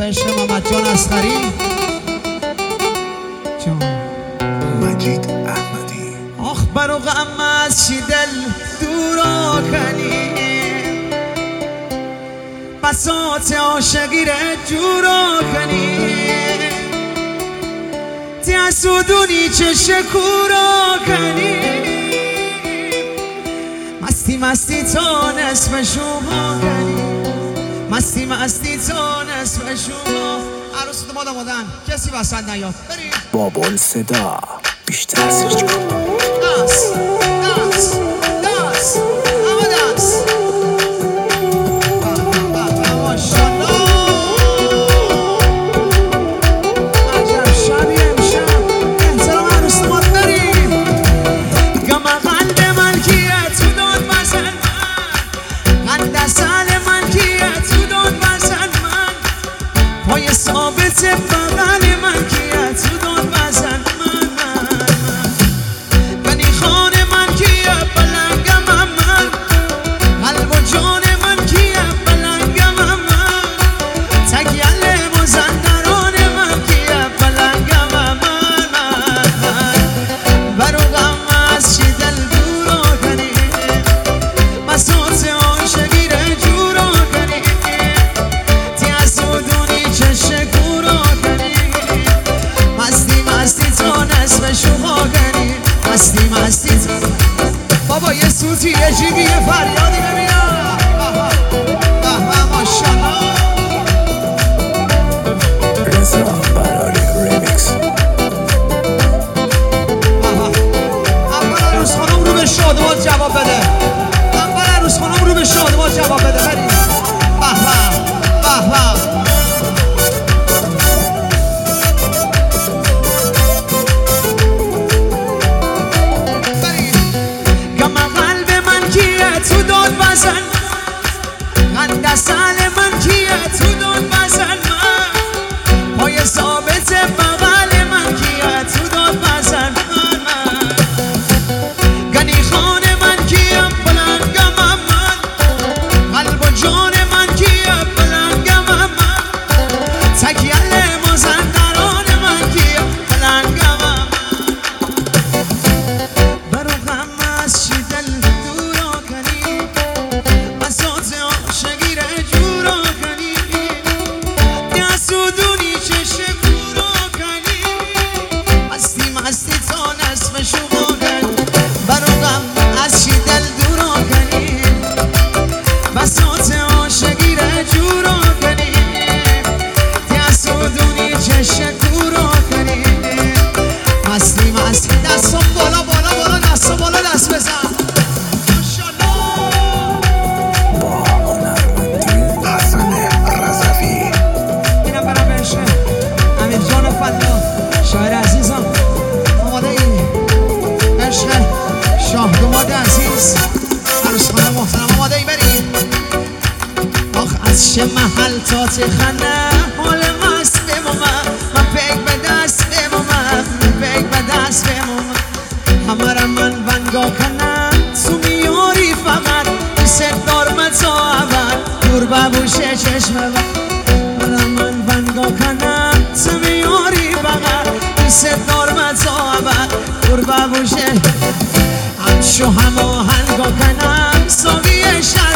به عشق محمد جان اصغری جان مجید احمدی. آخ برو غم از چی دل دورا کنی، بساط عاشقی ره جورا کنی، تی اسودونی چش کورا کنی، مستی مستی تا نصف شما کنی، مستی مستی تا نصف شما. عروس ما دامادن کسی وسط نیاد بریم. بابل صدا بیشتر سرچ کن. داس داس داس اما داس ثابت بغل من کیه تو دون بزن من بنی خان من کیه بلنگم من قلب و جان من کیه بلنگم من تگیل مزندران من کیه بلنگم من برو غم از چی دل دورا کنی، بساط عاشقی ره جورا کنی، تی از دونی چشک مستی مستی بابا یه سوتی یه جیبی یه فریادی ببینم. ماشاءالله رضا براری ریمیکس. اول عروس خانم رو به شادمات جواب بده، اول عروس خانم رو به شادمات جواب بده بریم. دستان من کیه تو دون بزن من، پای ثابت بغل من کیه تو دون بزن من، گنی خان من کیه بلنگم من، قلب و جان من کیه بلنگم من، تگیل مزندران من کیه بلنگم من. برو غم از چی دل دورا کنی، بساط عاشقی ره جورا کنی، نیاسودونی چش کورا کنی، مستی مستی تا نصف شما کنی. برو غم از چی دل دورا کنی، بساط عاشقی ره جورا کنی، نیاسودونی چش کورا کنی، مستی مستی. دستم بالا بالا بالا، دستم بالا دست بزن. شاعر عزیزم آماده ای؟ عشق شاه داماد عزیز عروس خانم محترم آماده ای بریم. آخ از چه محل تا تخنه حال مست بمومم، من پیک به دست بمومم، پیک به دست بمومم، همه را من ونگا کنم تو میاری فقط بیست دارمت تا اول دور ببوشه چشمه همه من ونگا کنم تو میاری فقط بیست دارمت تا اول دور ببوشه همشو همه هنگا کنم ساقی شد